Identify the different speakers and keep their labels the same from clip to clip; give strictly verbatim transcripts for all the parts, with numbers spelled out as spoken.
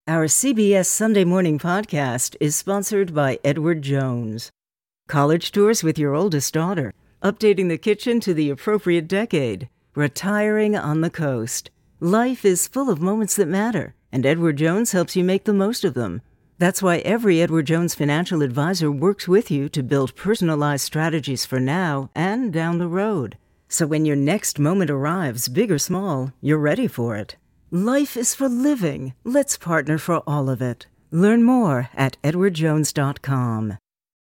Speaker 1: Our C B S Sunday Morning podcast is sponsored by Edward Jones. College tours with your oldest daughter, updating the kitchen to the appropriate decade, retiring on the coast. Life is full of moments that matter, and Edward Jones helps you make the most of them. That's why every Edward Jones financial advisor works with you to build personalized strategies for now and down the road. So when your next moment arrives, big or small, you're ready for it. Life is for living. Let's partner for all of it. Learn more at edward jones dot com.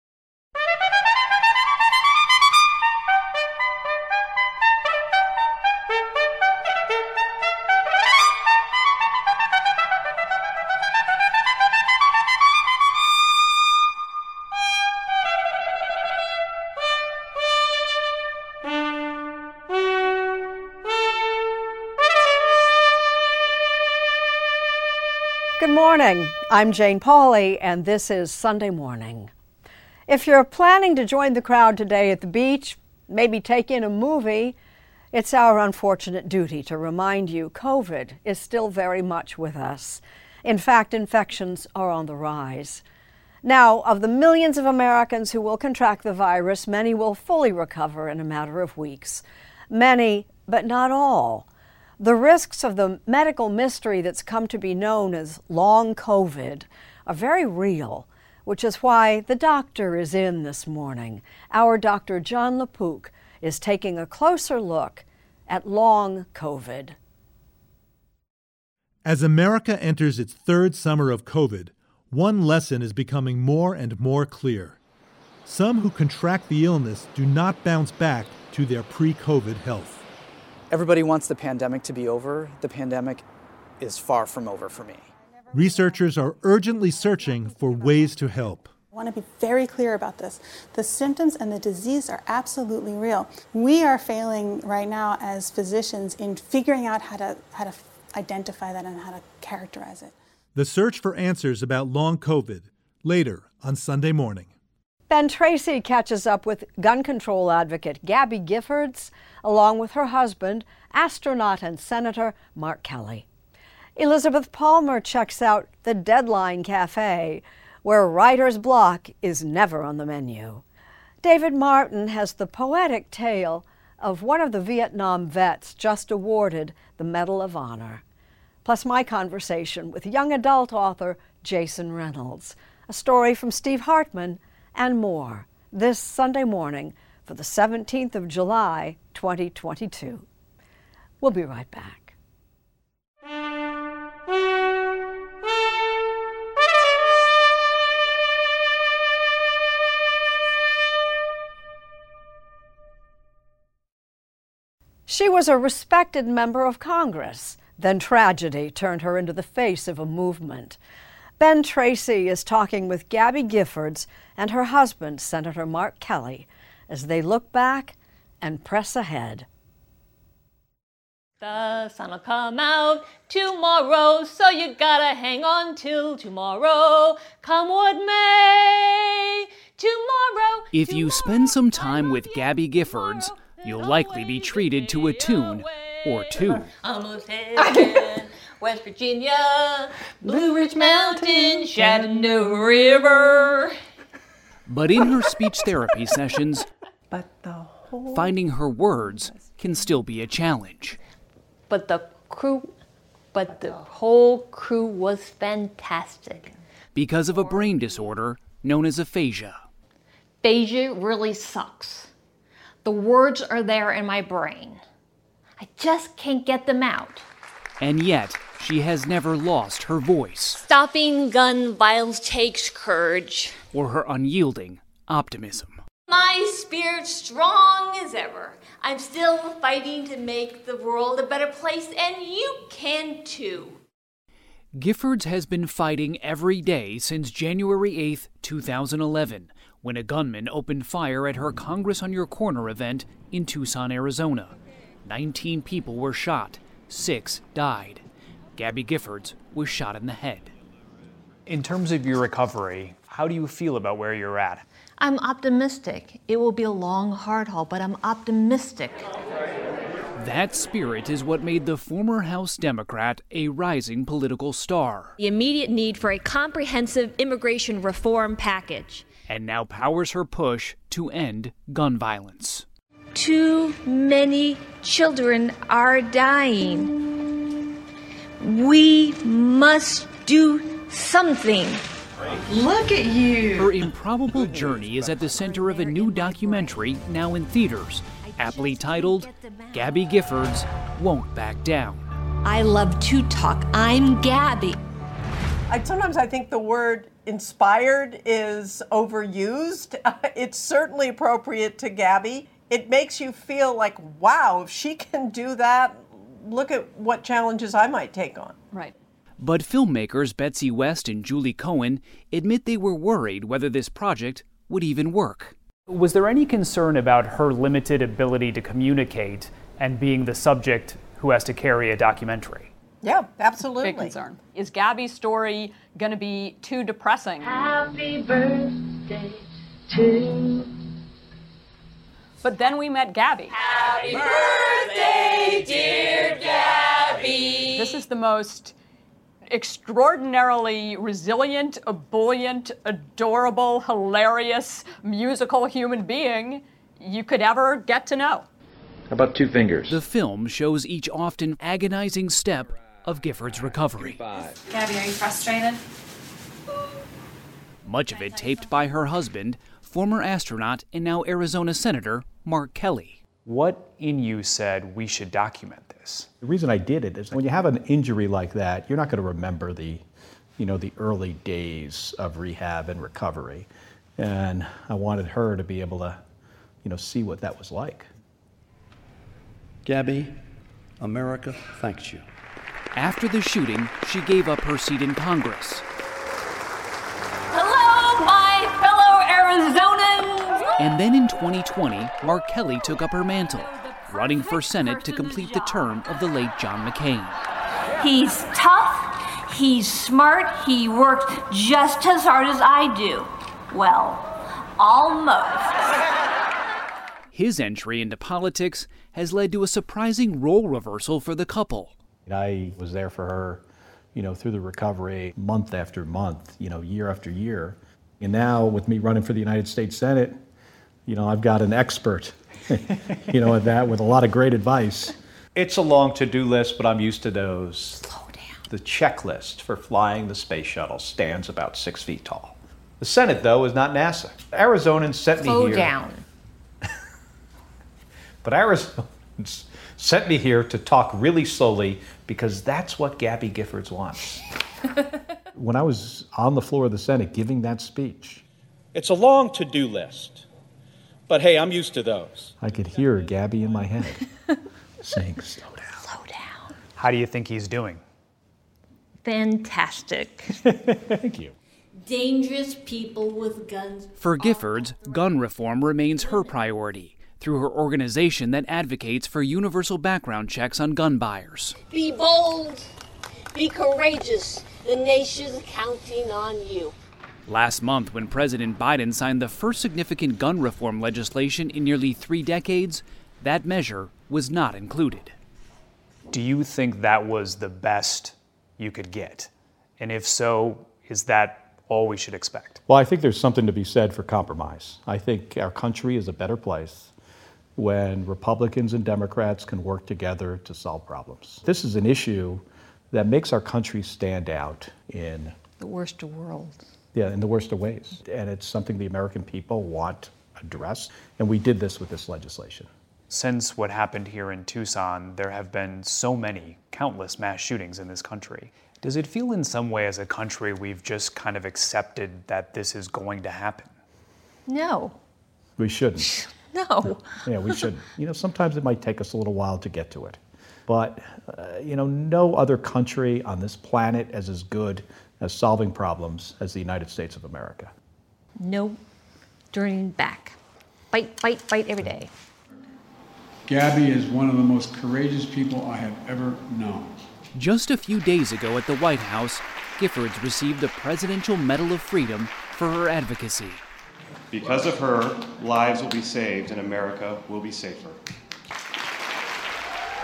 Speaker 2: Good morning. I'm Jane Pauley, and this is Sunday Morning. If you're planning to join the crowd today at the beach, maybe take in a movie, it's our unfortunate duty to remind you COVID is still very much with us. In fact, infections are on the rise. Now, of the millions of Americans who will contract the virus, many will fully recover in a matter of weeks. Many, but not all. The risks of the medical mystery that's come to be known as long COVID are very real, which is why the doctor is in this morning. Our Doctor Jon LaPook is taking a closer look at long COVID.
Speaker 3: As America enters its third summer of COVID, one lesson is becoming more and more clear. Some who contract the illness do not bounce back to their pre-COVID health.
Speaker 4: Everybody wants the pandemic to be over. The pandemic is far from over for me.
Speaker 3: Researchers are urgently searching for ways to help.
Speaker 5: I want to be very clear about this. The symptoms and the disease are absolutely real. We are failing right now as physicians in figuring out how to how to identify that and how to characterize it.
Speaker 3: The search for answers about long COVID, later on Sunday Morning.
Speaker 2: Ben Tracy catches up with gun control advocate Gabby Giffords, along with her husband, astronaut and Senator Mark Kelly. Elizabeth Palmer checks out the Deadline Cafe, where writer's block is never on the menu. David Martin has the poetic tale of one of the Vietnam vets just awarded the Medal of Honor. Plus my conversation with young adult author Jason Reynolds, a story from Steve Hartman, and more this Sunday morning for the seventeenth of July, twenty twenty-two. We'll be right back. She was a respected member of Congress. Then tragedy turned her into the face of a movement. Ben Tracy is talking with Gabby Giffords and her husband, Senator Mark Kelly, as they look back and press ahead.
Speaker 6: The sun will come out tomorrow, so you gotta hang on till tomorrow. Come what may, tomorrow.
Speaker 7: If you spend some time with Gabby Giffords, you'll likely be treated to a tune or two.
Speaker 6: Almost heaven. West Virginia, Blue Ridge Mountain, Shenandoah River.
Speaker 7: But in her speech therapy sessions,
Speaker 5: But the whole
Speaker 7: finding her words can still be a challenge.
Speaker 6: But the crew, but the whole crew was fantastic.
Speaker 7: Because of a brain disorder known as aphasia.
Speaker 6: Aphasia really sucks. The words are there in my brain. I just can't get them out.
Speaker 7: And yet, she has never lost her voice.
Speaker 6: Stopping gun violence takes courage.
Speaker 7: Or her unyielding optimism.
Speaker 6: My spirit's strong as ever. I'm still fighting to make the world a better place, and you can too.
Speaker 7: Giffords has been fighting every day since January eighth, two thousand eleven, when a gunman opened fire at her Congress on Your Corner event in Tucson, Arizona. Nineteen people were shot. Six died. Gabby Giffords was shot in the head.
Speaker 8: In terms of your recovery, how do you feel about where you're at?
Speaker 6: I'm optimistic. It will be a long, hard haul, but I'm optimistic.
Speaker 7: That spirit is what made the former House Democrat a rising political star.
Speaker 6: The immediate need for a comprehensive immigration reform package.
Speaker 7: And now powers her push to end gun violence.
Speaker 9: Too many children are dying. We must do something.
Speaker 10: Look at you.
Speaker 7: Her improbable journey is at the center of a new documentary now in theaters, aptly titled Gabby Giffords Won't Back Down.
Speaker 9: I love to talk. I'm Gabby.
Speaker 10: I, sometimes I think the word inspired is overused. It's certainly appropriate to Gabby. It makes you feel like, wow, if she can do that, look at what challenges I might take on.
Speaker 6: Right.
Speaker 7: But filmmakers Betsy West and Julie Cohen admit they were worried whether this project would even work.
Speaker 8: Was there any concern about her limited ability to communicate and being the subject who has to carry a documentary?
Speaker 10: Yeah, absolutely.
Speaker 6: Big concern. Is Gabby's story going to be too depressing?
Speaker 9: Happy birthday to you.
Speaker 6: But then we met Gabby.
Speaker 9: Happy birthday, dear Gabby.
Speaker 6: This is the most extraordinarily resilient, ebullient, adorable, hilarious, musical human being you could ever get to know.
Speaker 11: How about two fingers?
Speaker 7: The film shows each often agonizing step of Gifford's recovery.
Speaker 9: Gabby, are you frustrated?
Speaker 7: Much of it taped by her husband, former astronaut and now Arizona Senator Mark Kelly.
Speaker 8: What in you said we should document this?
Speaker 12: The reason I did it is when you have an injury like that, you're not going to remember the, you know, the early days of rehab and recovery. And I wanted her to be able to, you know, see what that was like.
Speaker 11: Gabby, America thanks you.
Speaker 7: After the shooting, she gave up her seat in Congress.
Speaker 9: Hello, my fellow Arizonans!
Speaker 7: And then in twenty twenty, Mark Kelly took up her mantle, running for Senate to complete the term of the late John McCain.
Speaker 9: He's tough, he's smart, he worked just as hard as I do. Well, almost.
Speaker 7: His entry into politics has led to a surprising role reversal for the couple.
Speaker 12: I was there for her, you know, through the recovery, month after month, you know, year after year. And now with me running for the United States Senate, you know, I've got an expert, you know, at that with a lot of great advice.
Speaker 13: It's a long to-do list, but I'm used to those.
Speaker 9: Slow down.
Speaker 13: The checklist for flying the space shuttle stands about six feet tall. The Senate, though, is not NASA. Arizonans sent me
Speaker 9: Slow
Speaker 13: here.
Speaker 9: Slow down.
Speaker 13: But Arizonans sent me here to talk really slowly because that's what Gabby Giffords wants.
Speaker 12: When I was on the floor of the Senate giving that speech,
Speaker 14: it's a long to-do list, but hey, I'm used to those.
Speaker 12: I could hear Gabby in my head saying, slow down.
Speaker 9: Slow down.
Speaker 8: How do you think he's doing?
Speaker 9: Fantastic.
Speaker 12: Thank you.
Speaker 9: Dangerous people with guns.
Speaker 7: For Giffords, gun reform remains her priority through her organization that advocates for universal background checks on gun buyers.
Speaker 15: Be bold, be courageous. The nation's counting on you.
Speaker 7: Last month, when President Biden signed the first significant gun reform legislation in nearly three decades, that measure was not included.
Speaker 8: Do you think that was the best you could get? And if so, is that all we should expect?
Speaker 12: Well, I think there's something to be said for compromise. I think our country is a better place when Republicans and Democrats can work together to solve problems. This is an issue that makes our country stand out in
Speaker 2: the worst of worlds.
Speaker 12: Yeah, in the worst of ways. And it's something the American people want addressed. And we did this with this legislation.
Speaker 8: Since what happened here in Tucson, there have been so many, countless mass shootings in this country. Does it feel in some way as a country we've just kind of accepted that this is going to happen?
Speaker 2: No.
Speaker 12: We shouldn't.
Speaker 2: No.
Speaker 12: Yeah, we shouldn't. You know, sometimes it might take us a little while to get to it. But, uh, you know, no other country on this planet is as good as solving problems as the United States of America.
Speaker 2: No turning back. Fight, fight, fight every day.
Speaker 16: Gabby is one of the most courageous people I have ever known.
Speaker 7: Just a few days ago at the White House, Giffords received the Presidential Medal of Freedom for her advocacy.
Speaker 17: Because of her, lives will be saved and America will be safer.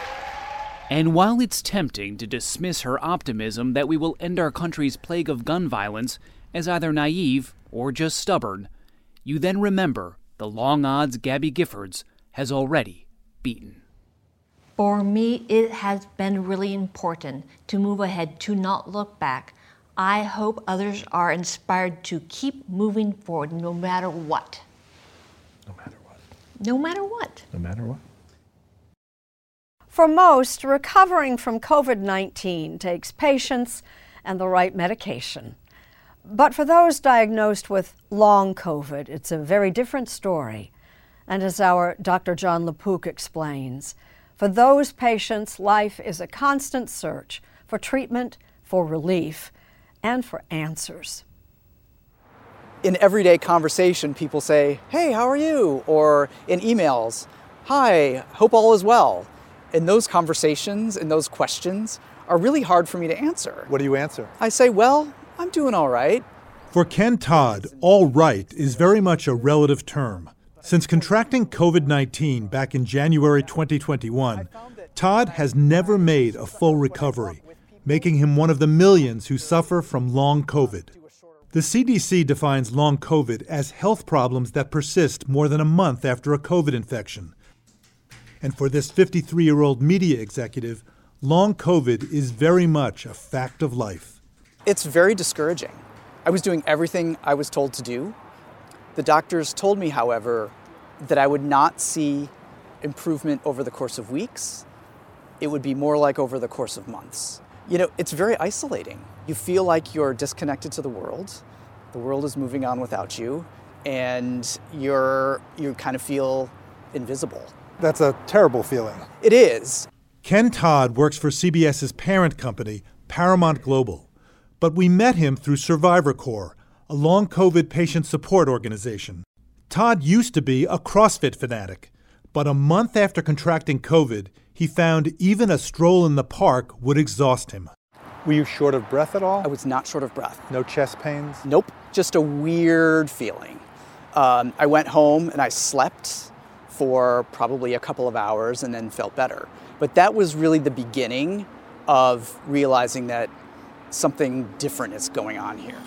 Speaker 7: And while it's tempting to dismiss her optimism that we will end our country's plague of gun violence as either naive or just stubborn, you then remember the long odds Gabby Giffords has already beaten.
Speaker 9: For me, it has been really important to move ahead, to not look back. I hope others are inspired to keep moving forward no matter what.
Speaker 12: No matter what.
Speaker 9: No matter what.
Speaker 12: No matter what.
Speaker 2: For most, recovering from COVID nineteen takes patience and the right medication. But for those diagnosed with long COVID, it's a very different story. And as our Doctor John LaPook explains, for those patients, life is a constant search for treatment, for relief, and for answers.
Speaker 4: In everyday conversation, people say, "Hey, how are you?" Or in emails, "Hi, hope all is well." And those conversations and those questions are really hard for me to answer.
Speaker 3: What do you answer?
Speaker 4: I say, "Well, I'm doing all right."
Speaker 3: For Ken Todd, all right is very much a relative term. Since contracting COVID nineteen back in January twenty twenty-one, Todd has never made a full recovery, making him one of the millions who suffer from long COVID. The C D C defines long COVID as health problems that persist more than a month after a COVID infection. And for this fifty-three-year-old media executive, long COVID is very much a fact of life.
Speaker 4: It's very discouraging. I was doing everything I was told to do. The doctors told me, however, that I would not see improvement over the course of weeks. It would be more like over the course of months. You know, it's very isolating. You feel like you're disconnected to the world. The world is moving on without you, and you're you kind of feel invisible.
Speaker 3: That's a terrible feeling.
Speaker 4: It is.
Speaker 3: Ken Todd works for C B S's parent company, Paramount Global. But we met him through Survivor Corps, a long COVID patient support organization. Todd used to be a CrossFit fanatic, but a month after contracting COVID, he found even a stroll in the park would exhaust him.
Speaker 17: Were you short of breath at all?
Speaker 4: I was not short of breath.
Speaker 17: No chest pains?
Speaker 4: Nope, just a weird feeling. Um, I went home and I slept for probably a couple of hours and then felt better. But that was really the beginning of realizing that something different is going on here.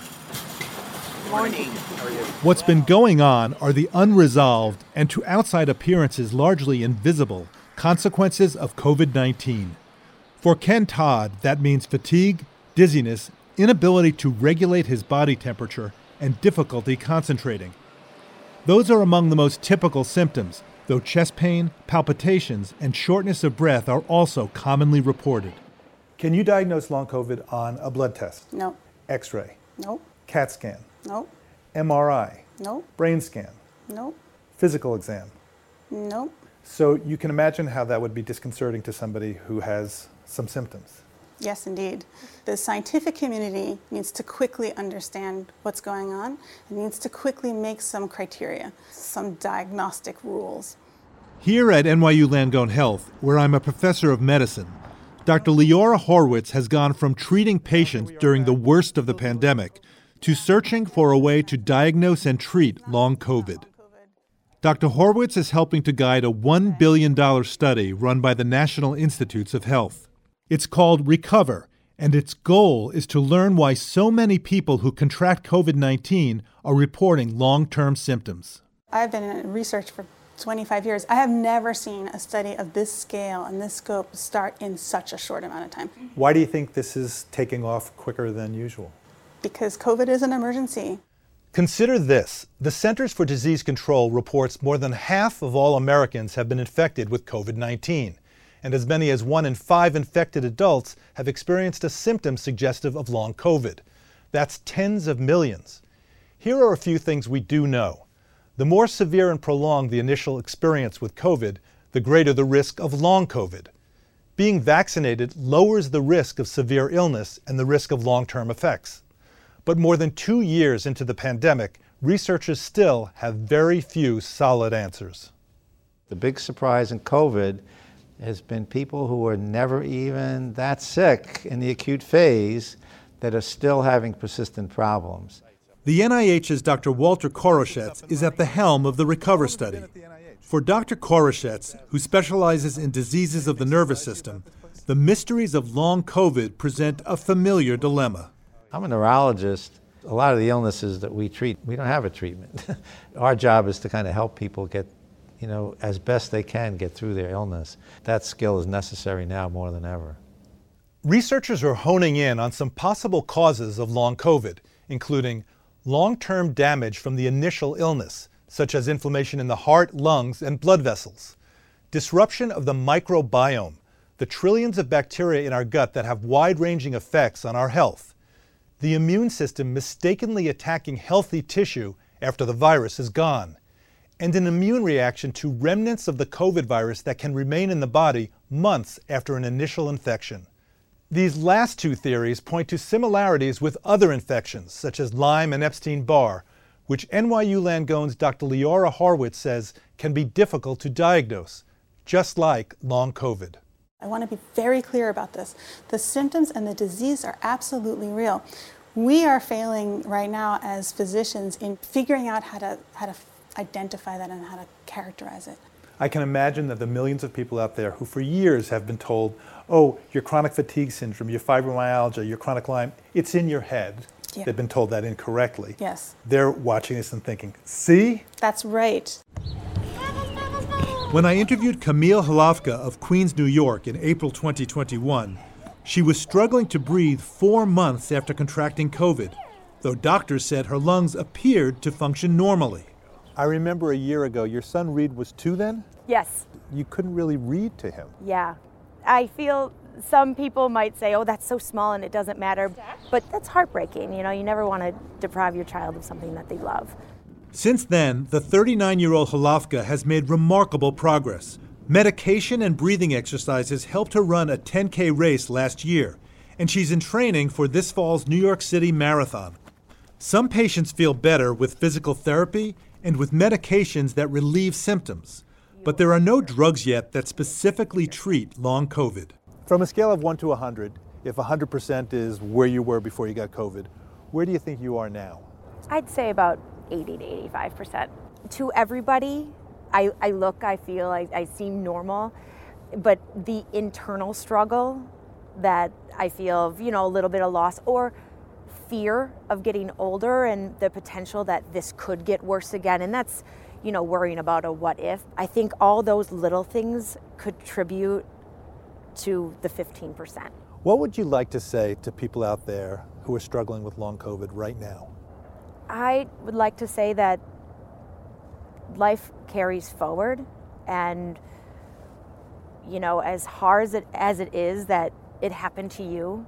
Speaker 9: Morning.
Speaker 4: How are you?
Speaker 3: What's been going on are the unresolved and to outside appearances largely invisible consequences of COVID nineteen. For Ken Todd, that means fatigue, dizziness, inability to regulate his body temperature, and difficulty concentrating. Those are among the most typical symptoms, though chest pain, palpitations, and shortness of breath are also commonly reported.
Speaker 17: Can you diagnose long COVID on a blood test?
Speaker 5: No.
Speaker 17: X-ray?
Speaker 5: Nope.
Speaker 17: CAT scan?
Speaker 5: Nope.
Speaker 17: M R I?
Speaker 5: Nope.
Speaker 17: Brain scan?
Speaker 5: Nope.
Speaker 17: Physical exam?
Speaker 5: Nope.
Speaker 17: So you can imagine how that would be disconcerting to somebody who has some symptoms.
Speaker 5: Yes, indeed. The scientific community needs to quickly understand what's going on and needs to quickly make some criteria, some diagnostic rules.
Speaker 3: Here at N Y U Langone Health, where I'm a professor of medicine, Doctor Leora Horwitz has gone from treating patients during the worst of the pandemic to searching for a way to diagnose and treat long COVID. Doctor Horwitz is helping to guide a one billion dollars study run by the National Institutes of Health. It's called RECOVER, and its goal is to learn why so many people who contract COVID nineteen are reporting long-term symptoms.
Speaker 5: I've been in research for twenty-five years. I have never seen a study of this scale and this scope start in such a short amount of time.
Speaker 17: Why do you think this is taking off quicker than usual?
Speaker 5: Because COVID is an emergency.
Speaker 3: Consider this. The Centers for Disease Control reports more than half of all Americans have been infected with COVID nineteen, and as many as one in five infected adults have experienced a symptom suggestive of long COVID. That's tens of millions. Here are a few things we do know. The more severe and prolonged the initial experience with COVID, the greater the risk of long COVID. Being vaccinated lowers the risk of severe illness and the risk of long-term effects. But more than two years into the pandemic, researchers still have very few solid answers.
Speaker 18: The big surprise in COVID has been people who were never even that sick in the acute phase that are still having persistent problems.
Speaker 3: The N I H's Doctor Walter Koroshetz is at the helm of the RECOVER study. For Doctor Koroshetz, who specializes in diseases of the nervous system, the mysteries of long COVID present a familiar dilemma.
Speaker 18: I'm a neurologist. A lot of the illnesses that we treat, we don't have a treatment. Our job is to kind of help people get, you know, as best they can get through their illness. That skill is necessary now more than ever.
Speaker 3: Researchers are honing in on some possible causes of long COVID, including long-term damage from the initial illness, such as inflammation in the heart, lungs, and blood vessels, disruption of the microbiome, the trillions of bacteria in our gut that have wide-ranging effects on our health, the immune system mistakenly attacking healthy tissue after the virus is gone, and an immune reaction to remnants of the COVID virus that can remain in the body months after an initial infection. These last two theories point to similarities with other infections, such as Lyme and Epstein-Barr, which N Y U Langone's Doctor Leora Horwitz says can be difficult to diagnose, just like long COVID.
Speaker 5: I want to be very clear about this. The symptoms and the disease are absolutely real. We are failing right now as physicians in figuring out how to how to identify that and how to characterize it.
Speaker 3: I can imagine that the millions of people out there who for years have been told, oh, your chronic fatigue syndrome, your fibromyalgia, your chronic Lyme, it's in your head.
Speaker 5: Yeah.
Speaker 3: They've been told that incorrectly.
Speaker 5: Yes.
Speaker 3: They're watching this and thinking, see?
Speaker 5: That's right.
Speaker 3: When I interviewed Camille Halafka of Queens, New York in April twenty twenty-one, she was struggling to breathe four months after contracting COVID, though doctors said her lungs appeared to function normally. I remember a year ago, your son Reed was two then?
Speaker 19: Yes.
Speaker 3: You couldn't really read to him.
Speaker 19: Yeah. I feel some people might say, oh, that's so small and it doesn't matter, but that's heartbreaking. You know, you never want to deprive your child of something that they love.
Speaker 3: Since then, the thirty-nine-year-old Halafka has made remarkable progress. Medication and breathing exercises helped her run a ten K race last year, and she's in training for this fall's New York City Marathon. Some patients feel better with physical therapy and with medications that relieve symptoms, but there are no drugs yet that specifically treat long COVID. From a scale of one to one hundred, if one hundred percent is where you were before you got COVID, where do you think you are now?
Speaker 19: I'd say about eighty to eighty-five percent. To everybody, I, I look, I feel, I, I seem normal, but the internal struggle that I feel, you know, a little bit of loss or fear of getting older and the potential that this could get worse again, and that's, you know, worrying about a what if. I think all those little things contribute to the fifteen percent.
Speaker 3: What would you like to say to people out there who are struggling with long COVID right now?
Speaker 19: I would like to say that life carries forward, and, you know, as hard as it, as it is that it happened to you,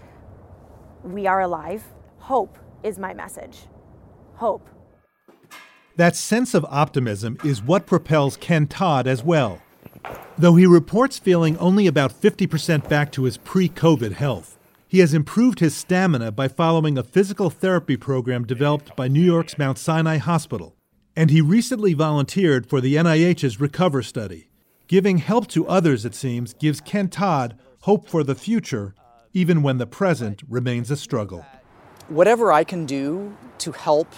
Speaker 19: we are alive. Hope is my message. Hope.
Speaker 3: That sense of optimism is what propels Ken Todd as well. Though he reports feeling only about fifty percent back to his pre-COVID health, he has improved his stamina by following a physical therapy program developed by New York's Mount Sinai Hospital. And he recently volunteered for the N I H's Recover study. Giving help to others, it seems, gives Ken Todd hope for the future, even when the present remains a struggle.
Speaker 4: Whatever I can do to help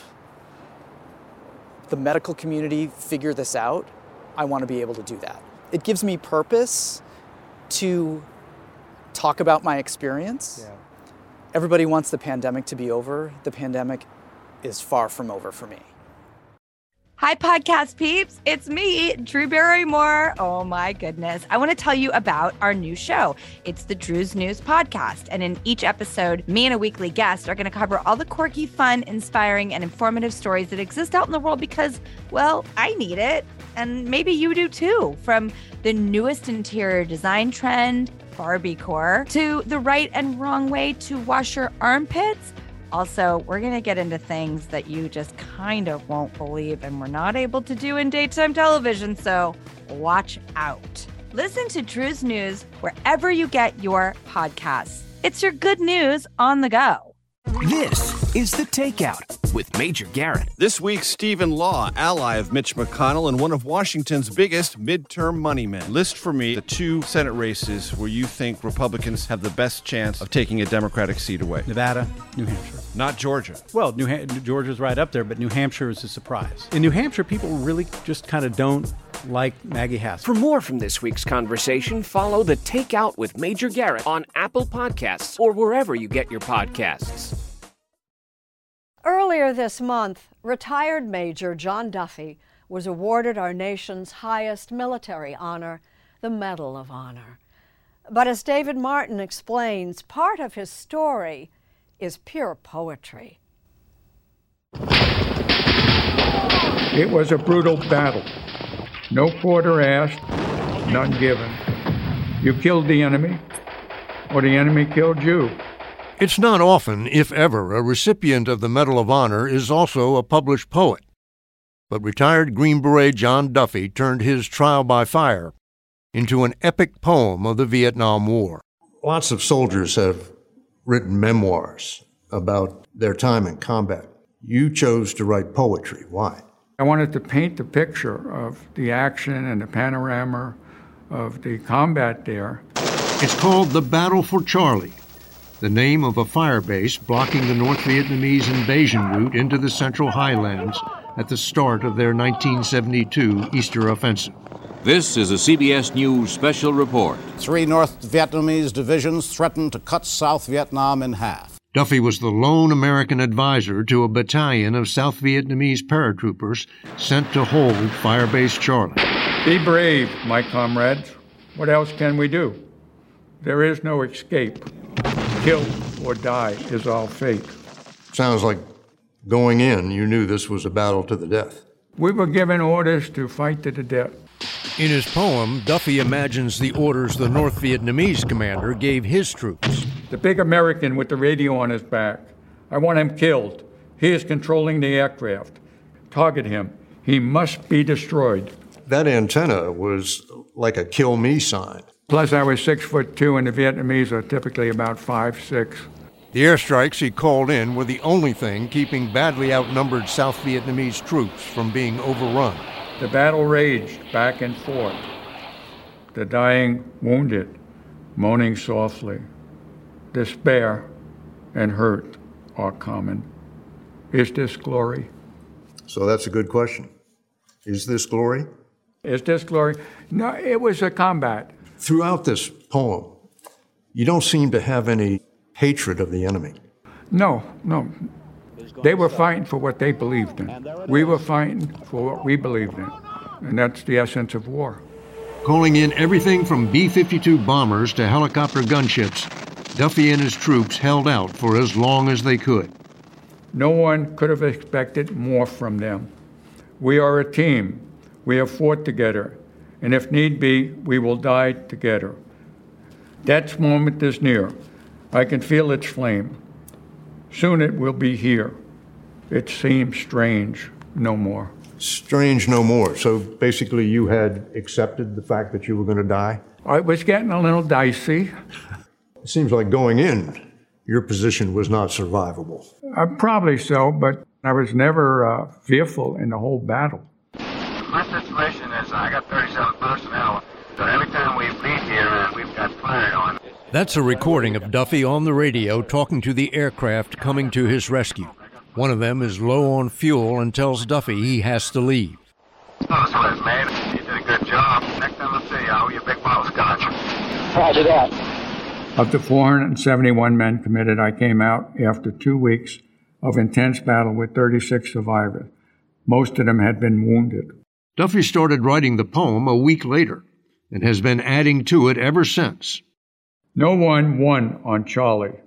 Speaker 4: the medical community figure this out, I want to be able to do that. It gives me purpose to talk about my experience. Yeah. Everybody wants the pandemic to be over. The pandemic is far from over for me.
Speaker 20: Hi, podcast peeps. It's me, Drew Barrymore. Oh, my goodness. I want to tell you about our new show. It's the Drew's News Podcast. And in each episode, me and a weekly guest are going to cover all the quirky, fun, inspiring, and informative stories that exist out in the world because, well, I need it. And maybe you do too. From the newest interior design trend, Barbiecore, to the right and wrong way to wash your armpits. Also, we're going to get into things that you just kind of won't believe and we're not able to do in daytime television, so watch out. Listen to Drew's News wherever you get your podcasts. It's your good news on the go.
Speaker 21: This is The Takeout with Major Garrett.
Speaker 22: This week, Stephen Law, ally of Mitch McConnell and one of Washington's biggest midterm money men. List for me the two Senate races where you think Republicans have the best chance of taking a Democratic seat away.
Speaker 23: Nevada, New Hampshire.
Speaker 22: Not Georgia.
Speaker 23: Well, New ha- Georgia's right up there, but New Hampshire is a surprise. In New Hampshire, people really just kind of don't
Speaker 1: like Maggie Hassel.
Speaker 21: For more from this week's conversation, follow The Takeout with Major Garrett on Apple Podcasts or wherever you get your podcasts.
Speaker 2: Earlier this month, retired Major John Duffy was awarded our nation's highest military honor, the Medal of Honor. But as David Martin explains, part of his story is pure poetry.
Speaker 10: It was a brutal battle. No quarter asked, none given. You killed the enemy, or the enemy killed you.
Speaker 23: It's not often, if ever, a recipient of the Medal of Honor is also a published poet. But retired Green Beret John Duffy turned his trial by fire into an epic poem of the Vietnam War.
Speaker 24: Lots of soldiers have written memoirs about their time in combat. You chose to write poetry. Why?
Speaker 10: I wanted to paint the picture of the action and the panorama of the combat there.
Speaker 23: It's called The Battle for Charlie, the name of a fire base blocking the North Vietnamese invasion route into the Central Highlands at the start of their nineteen seventy-two Easter offensive.
Speaker 25: This is a C B S News special report.
Speaker 26: Three North Vietnamese divisions threatened to cut South Vietnam in half.
Speaker 23: Duffy was the lone American advisor to a battalion of South Vietnamese paratroopers sent to hold Firebase Charlie.
Speaker 10: Be brave, my comrades. What else can we do? There is no escape. Kill or die is our fate.
Speaker 24: Sounds like going in, you knew this was a battle to the death.
Speaker 10: We were given orders to fight to the death.
Speaker 23: In his poem, Duffy imagines the orders the North Vietnamese commander gave his troops.
Speaker 10: The big American with the radio on his back. I want him killed. He is controlling the aircraft. Target him. He must be destroyed.
Speaker 24: That antenna was like a kill me sign.
Speaker 10: Plus, I was six foot two, and the Vietnamese are typically about five, six.
Speaker 23: The airstrikes he called in were the only thing keeping badly outnumbered South Vietnamese troops from being overrun.
Speaker 10: The battle raged back and forth. The dying, wounded, moaning softly. Despair and hurt are common. Is this glory?
Speaker 24: So that's a good question. Is this glory?
Speaker 10: Is this glory? No, it was a combat.
Speaker 24: Throughout this poem, you don't seem to have any hatred of the enemy.
Speaker 10: No, no. They were fighting for what they believed in. We were fighting for what we believed in. And that's the essence of war.
Speaker 23: Calling in everything from B fifty-two bombers to helicopter gunships, Duffy and his troops held out for as long as they could.
Speaker 10: No one could have expected more from them. We are a team. We have fought together. And if need be, we will die together. That moment is near. I can feel its flame. Soon it will be here. It seems strange no more.
Speaker 24: Strange no more. So basically you had accepted the fact that you were going to die?
Speaker 10: It was getting a little dicey.
Speaker 24: It seems like going in, your position was not survivable.
Speaker 10: Uh, probably so, but I was never uh, fearful in the whole battle.
Speaker 27: My situation is I got thirty-seven personnel, so every time we leave here, uh, we've got fired on.
Speaker 23: That's a recording of Duffy on the radio talking to the aircraft coming to his rescue. One of them is low on fuel and tells Duffy he has to leave.
Speaker 27: Oh, so it's made. You did a good job. Next time I'll see you, I'll you a big bottle of scotch.
Speaker 10: Roger that. Of the four hundred seventy-one men committed, I came out after two weeks of intense battle with thirty-six survivors. Most of them had been wounded.
Speaker 23: Duffy started writing the poem a week later and has been adding to it ever since.
Speaker 10: No one won on Charlie.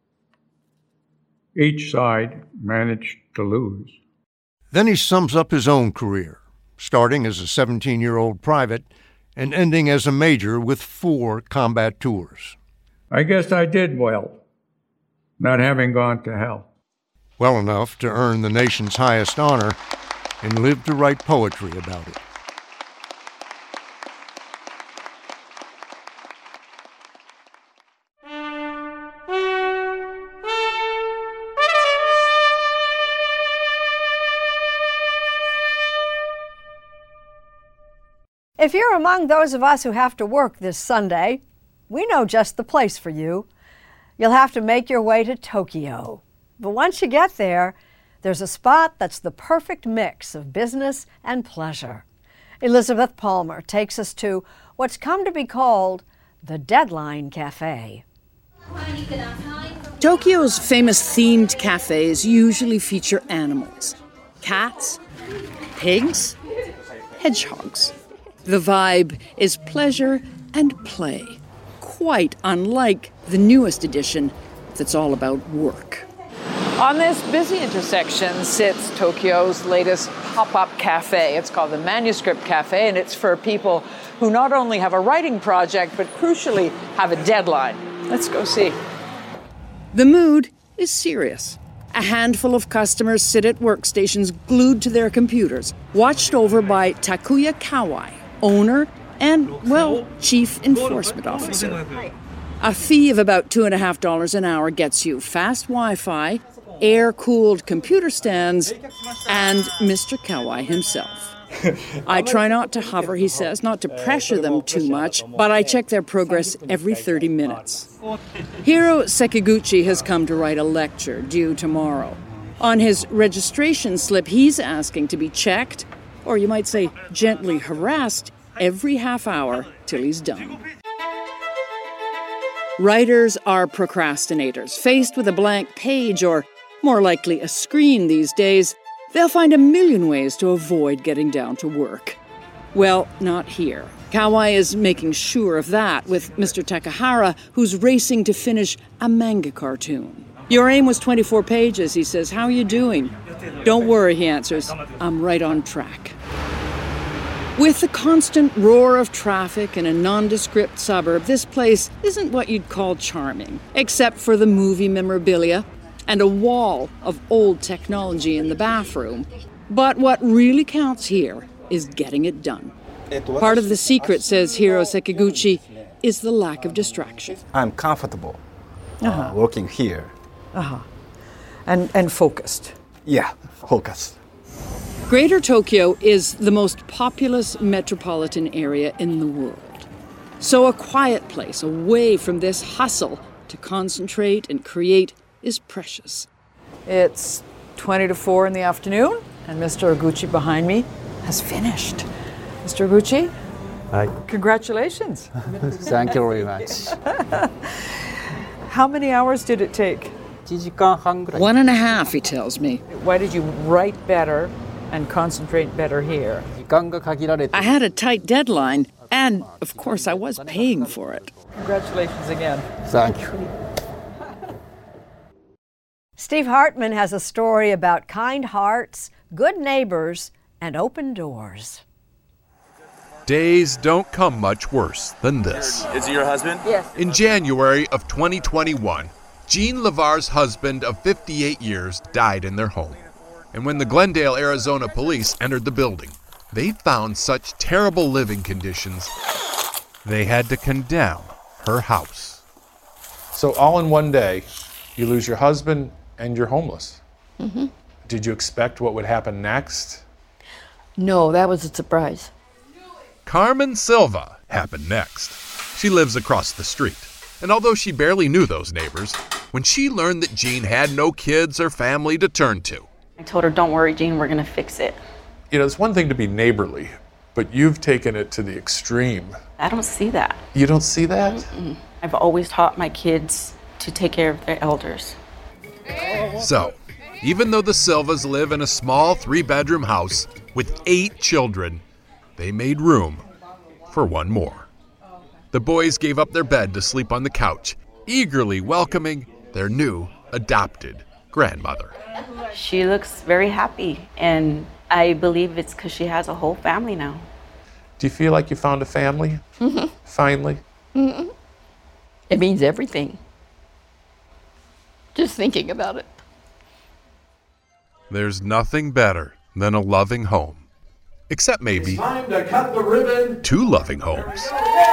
Speaker 10: Each side managed to lose.
Speaker 23: Then he sums up his own career, starting as a seventeen-year-old private and ending as a major with four combat tours.
Speaker 10: I guess I did well, not having gone to hell.
Speaker 23: Well enough to earn the nation's highest honor and live to write poetry about it.
Speaker 2: If you're among those of us who have to work this Sunday, we know just the place for you. You'll have to make your way to Tokyo. But once you get there, there's a spot that's the perfect mix of business and pleasure. Elizabeth Palmer takes us to what's come to be called the Deadline Cafe.
Speaker 1: Tokyo's famous themed cafes usually feature animals. Cats, pigs, hedgehogs. The vibe is pleasure and play, quite unlike the newest edition that's all about work.
Speaker 6: On this busy intersection sits Tokyo's latest pop-up cafe. It's called the Manuscript Cafe, and it's for people who not only have a writing project, but crucially have a deadline. Let's go see.
Speaker 1: The mood is serious. A handful of customers sit at workstations glued to their computers, watched over by Takuya Kawai, owner and, well, chief enforcement officer. A fee of about two and a half dollars an hour gets you fast Wi-Fi, air-cooled computer stands, and Mister Kawai himself. I try not to hover, he says, not to pressure them too much, but I check their progress every thirty minutes. Hiro Sekiguchi has come to write a lecture due tomorrow. On his registration slip, he's asking to be checked, or you might say gently harassed, every half hour till he's done. Writers are procrastinators. Faced with a blank page, or more likely a screen these days, they'll find a million ways to avoid getting down to work. Well, not here. Kawai is making sure of that with Mister Takahara, who's racing to finish a manga cartoon. Your aim was twenty-four pages, he says. How are you doing? Don't worry, he answers. I'm right on track. With the constant roar of traffic in a nondescript suburb, this place isn't what you'd call charming, except for the movie memorabilia and a wall of old technology in the bathroom. But what really counts here is getting it done. Part of the secret, says Hiro Sekiguchi, is the lack of distraction.
Speaker 8: I'm comfortable
Speaker 1: Uh-huh.
Speaker 8: uh, working here.
Speaker 1: Uh-huh. And, and focused.
Speaker 8: Yeah, focused.
Speaker 1: Greater Tokyo is the most populous metropolitan area in the world. So a quiet place away from this hustle to concentrate and create is precious.
Speaker 6: It's twenty to four in the afternoon, and Mister Oguchi behind me has finished. Mister Oguchi,
Speaker 8: Hi.
Speaker 6: congratulations.
Speaker 8: Thank you very much.
Speaker 6: How many hours did it take?
Speaker 1: One and a half, he tells me.
Speaker 6: Why did you write better and concentrate better here?
Speaker 1: I had a tight deadline, and of course I was paying for it.
Speaker 6: Congratulations again.
Speaker 8: Thank you.
Speaker 2: Steve Hartman has a story about kind hearts, good neighbors, and open doors.
Speaker 11: Days don't come much worse than this.
Speaker 13: Is he your husband?
Speaker 6: Yes.
Speaker 11: In January of twenty twenty-one, Jean Lavar's husband of fifty-eight years died in their home. And when the Glendale, Arizona police entered the building, they found such terrible living conditions, they had to condemn her house.
Speaker 14: So all in one day, you lose your husband and you're homeless.
Speaker 15: Mm-hmm.
Speaker 14: Did you expect what would happen next?
Speaker 15: No, that was a surprise.
Speaker 11: Carmen Silva happened next. She lives across the street. And although she barely knew those neighbors, when she learned that Jean had no kids or family to turn to,
Speaker 15: I told her, don't worry, Jean, we're going to fix it.
Speaker 14: You know, it's one thing to be neighborly, but you've taken it to the extreme.
Speaker 15: I don't see that.
Speaker 14: You don't see that?
Speaker 15: Mm-mm. I've always taught my kids to take care of their elders.
Speaker 11: So, even though the Silvas live in a small three-bedroom house with eight children, they made room for one more. The boys gave up their bed to sleep on the couch, eagerly welcoming their new adopted grandmother.
Speaker 15: She looks very happy, and I believe it's because she has a whole family now.
Speaker 14: Do you feel like you found a family?
Speaker 15: Mm-hmm.
Speaker 14: Finally?
Speaker 15: Mm-hmm. It means everything. Just thinking about it.
Speaker 11: There's nothing better than a loving home. Except maybe
Speaker 28: time to cut the ribbon.
Speaker 11: two loving homes.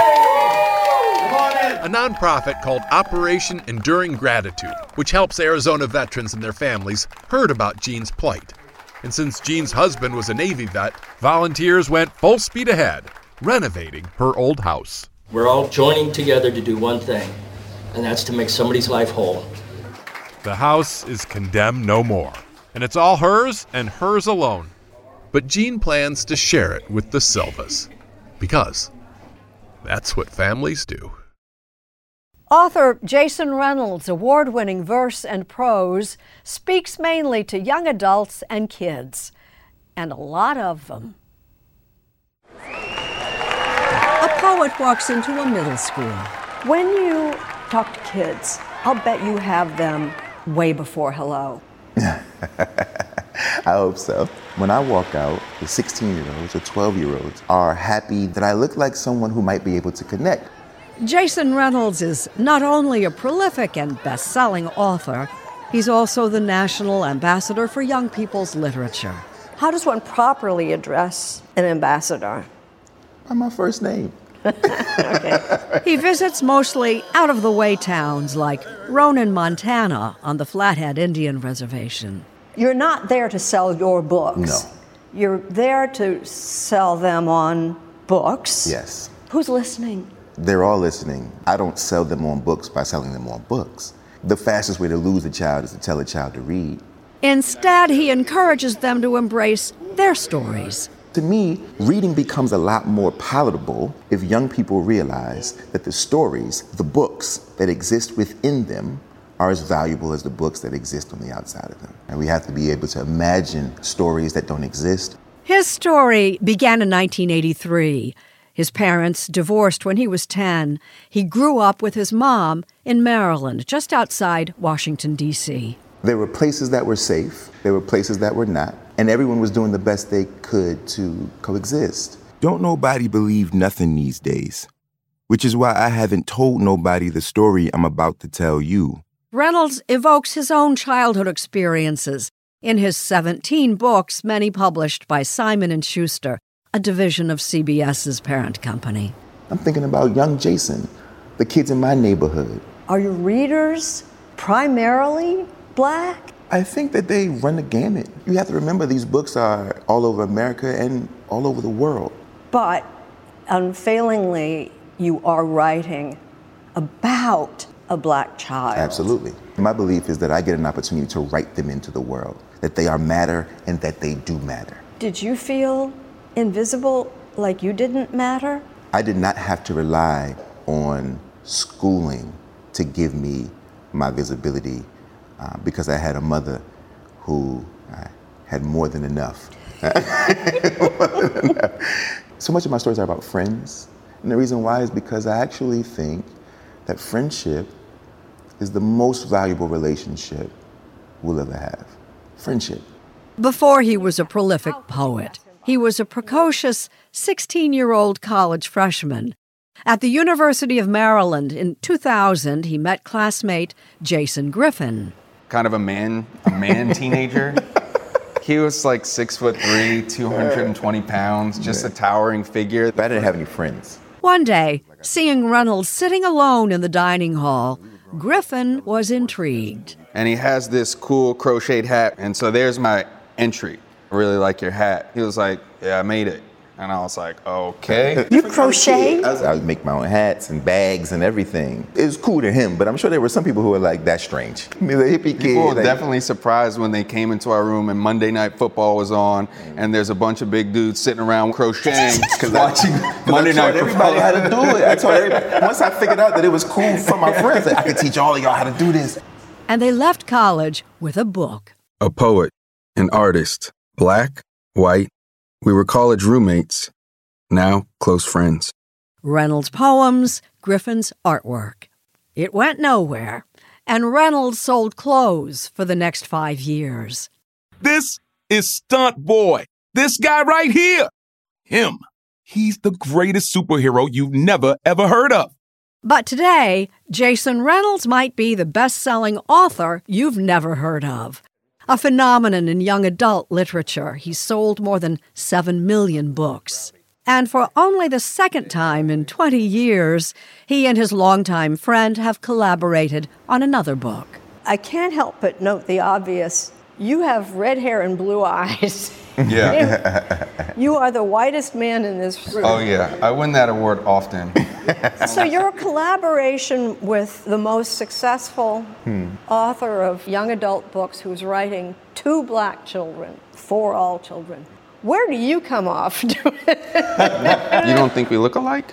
Speaker 11: A nonprofit called Operation Enduring Gratitude, which helps Arizona veterans and their families, heard about Jean's plight. And since Jean's husband was a Navy vet, volunteers went full speed ahead, renovating her old house.
Speaker 29: We're all joining together to do one thing, and that's to make somebody's life whole.
Speaker 11: The house is condemned no more, and it's all hers and hers alone. But Gene plans to share it with the Silvas, because that's what families do.
Speaker 2: Author Jason Reynolds' award-winning verse and prose speaks mainly to young adults and kids, and a lot of them. A poet walks into a middle school. When you talk to kids, I'll bet you have them way before hello.
Speaker 5: I hope so. When I walk out, the sixteen-year-olds or twelve-year-olds are happy that I look like someone who might be able to connect.
Speaker 2: Jason Reynolds is not only a prolific and best-selling author, he's also the National Ambassador for Young People's Literature. How does one properly address an ambassador?
Speaker 5: By my first name.
Speaker 2: Okay. He visits mostly out-of-the-way towns like Ronan, Montana, on the Flathead Indian Reservation. You're not there to sell your books.
Speaker 5: No.
Speaker 2: You're there to sell them on books.
Speaker 5: Yes.
Speaker 2: Who's listening?
Speaker 5: They're all listening. I don't sell them on books by selling them on books. The fastest way to lose a child is to tell a child to read.
Speaker 2: Instead, he encourages them to embrace their stories.
Speaker 5: To me, reading becomes a lot more palatable if young people realize that the stories, the books that exist within them, are as valuable as the books that exist on the outside of them. And we have to be able to imagine stories that don't exist.
Speaker 2: His story began in nineteen eighty-three. His parents divorced when he was ten. He grew up with his mom in Maryland, just outside Washington, D C
Speaker 5: There were places that were safe, there were places that were not, and everyone was doing the best they could to coexist.
Speaker 7: Don't nobody believe nothing these days, which is why I haven't told nobody the story I'm about to tell you.
Speaker 2: Reynolds evokes his own childhood experiences in his seventeen books, many published by Simon and Schuster, a division of C B S's parent company.
Speaker 5: I'm thinking about young Jason, the kids in my neighborhood.
Speaker 2: Are your readers primarily Black?
Speaker 5: I think that they run the gamut. You have to remember these books are all over America and all over the world.
Speaker 2: But unfailingly, you are writing about a Black child.
Speaker 5: Absolutely. My belief is that I get an opportunity to write them into the world, that they are matter and that they do matter.
Speaker 2: Did you feel invisible, like you didn't matter?
Speaker 5: I did not have to rely on schooling to give me my visibility uh, because I had a mother who uh, had more than enough. more than enough. So much of my stories are about friends, and the reason why is because I actually think that friendship is the most valuable relationship we'll ever have. Friendship.
Speaker 2: Before he was a prolific poet, he was a precocious sixteen-year-old college freshman. At the University of Maryland in two thousand, he met classmate Jason Griffin.
Speaker 9: Kind of a man, a man teenager. He was like six foot three, two hundred twenty pounds, just a towering figure.
Speaker 5: But I didn't have any friends.
Speaker 2: One day, seeing Reynolds sitting alone in the dining hall, Griffin was intrigued.
Speaker 9: And he has this cool crocheted hat, and so there's my entry. I really like your hat. He was like, yeah, I made it. And I was like, okay.
Speaker 2: You crochet?
Speaker 5: I, was, I would make my own hats and bags and everything. It was cool to him, but I'm sure there were some people who were like, that's strange. I mean, the hippie kid.
Speaker 9: People were
Speaker 5: like,
Speaker 9: definitely surprised when they came into our room and Monday Night Football was on, and there's a bunch of big dudes sitting around crocheting, watching I, Monday Night Football.
Speaker 5: Everybody how to do it. I told everybody. Once I figured out that it was cool for my friends, that I could teach all of y'all how to do this.
Speaker 2: And they left college with a book.
Speaker 9: A poet, an artist, black, white. We were college roommates. Now, close friends.
Speaker 2: Reynolds' poems, Griffin's artwork. It went nowhere, and Reynolds sold clothes for the next five years.
Speaker 12: This is Stunt Boy. This guy right here. Him. He's the greatest superhero you've never, ever heard of.
Speaker 2: But today, Jason Reynolds might be the best-selling author you've never heard of. A phenomenon in young adult literature, he's sold more than seven million books. And for only the second time in twenty years, he and his longtime friend have collaborated on another book. I can't help but note the obvious. You have red hair and blue eyes.
Speaker 9: Yeah.
Speaker 2: You are the whitest man in this room.
Speaker 9: Oh, yeah. I win that award often.
Speaker 2: So your collaboration with the most successful hmm. author of young adult books who's writing two black children, for all children. Where do you come off?
Speaker 9: You don't think we look alike?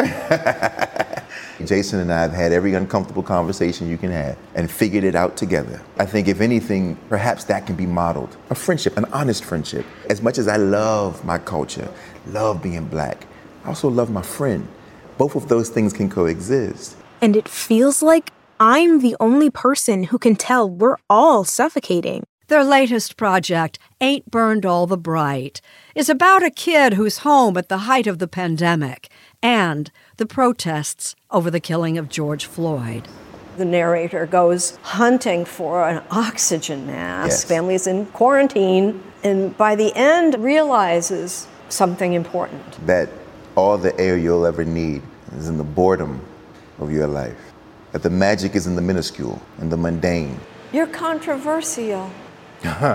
Speaker 5: Jason and I have had every uncomfortable conversation you can have and figured it out together. I think if anything, perhaps that can be modeled. A friendship, an honest friendship. As much as I love my culture, love being black, I also love my friend. Both of those things can coexist.
Speaker 3: And it feels like I'm the only person who can tell we're all suffocating.
Speaker 2: Their latest project, Ain't Burned All the Bright, is about a kid who's home at the height of the pandemic and the protests over the killing of George Floyd. The narrator goes hunting for an oxygen mask. Yes. Family's in quarantine, and by the end realizes something important.
Speaker 5: That all the air you'll ever need is in the boredom of your life. That the magic is in the minuscule and the mundane.
Speaker 2: You're controversial.
Speaker 5: Uh-huh.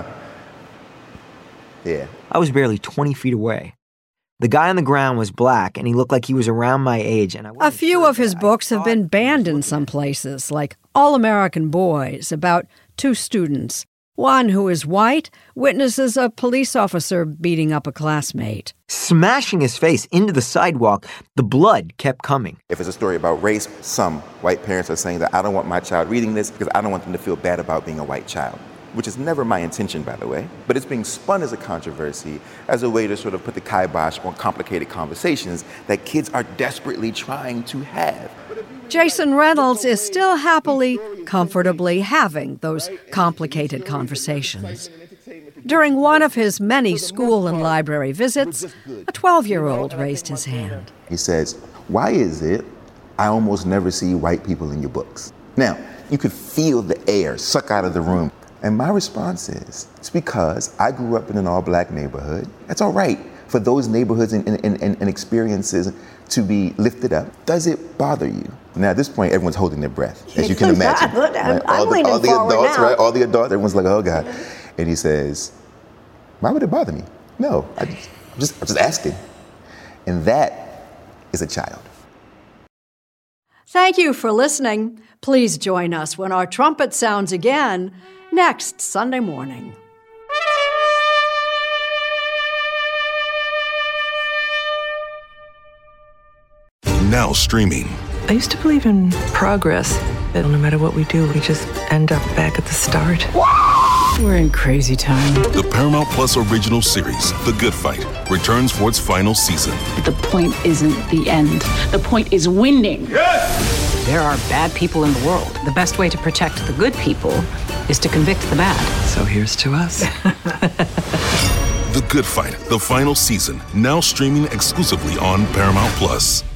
Speaker 5: Yeah.
Speaker 4: I was barely twenty feet away. The guy on the ground was black, and he looked like he was around my age. And I
Speaker 2: A few of his books have been banned in some places, like All-American Boys, about two students. One who is white witnesses a police officer beating up a classmate.
Speaker 4: Smashing his face into the sidewalk, the blood kept coming.
Speaker 5: If it's a story about race, some white parents are saying that I don't want my child reading this because I don't want them to feel bad about being a white child. Which is never my intention, by the way. But it's being spun as a controversy, as a way to sort of put the kibosh on complicated conversations that kids are desperately trying to have.
Speaker 2: Jason Reynolds is still happily, comfortably having those complicated conversations. During one of his many school and library visits, a twelve-year-old raised his hand.
Speaker 5: He says, "Why is it I almost never see white people in your books?" Now, you could feel the air suck out of the room. And my response is, it's because I grew up in an all-black neighborhood. That's all right for those neighborhoods and, and, and, and experiences to be lifted up. Does it bother you? Now, at this point, everyone's holding their breath, as you can imagine.
Speaker 2: I'm,
Speaker 5: right?
Speaker 2: I'm
Speaker 5: all the,
Speaker 2: leaning
Speaker 5: all the
Speaker 2: forward
Speaker 5: adults,
Speaker 2: now.
Speaker 5: right? All the adults, everyone's like, oh, God. And he says, why would it bother me? No, I just, I'm, just, I'm just asking. And that is a child.
Speaker 2: Thank you for listening. Please join us when our trumpet sounds again next Sunday morning.
Speaker 12: Now streaming.
Speaker 13: I used to believe in progress, that no matter what we do, we just end up back at the start.
Speaker 16: We're in crazy time.
Speaker 12: The Paramount Plus original series, The Good Fight, returns for its final season.
Speaker 16: The point isn't the end. The point is winning. Yes! There are bad people in the world. The best way to protect the good people is to convict the bad.
Speaker 13: So here's to us.
Speaker 12: The Good Fight, the final season, now streaming exclusively on Paramount Plus.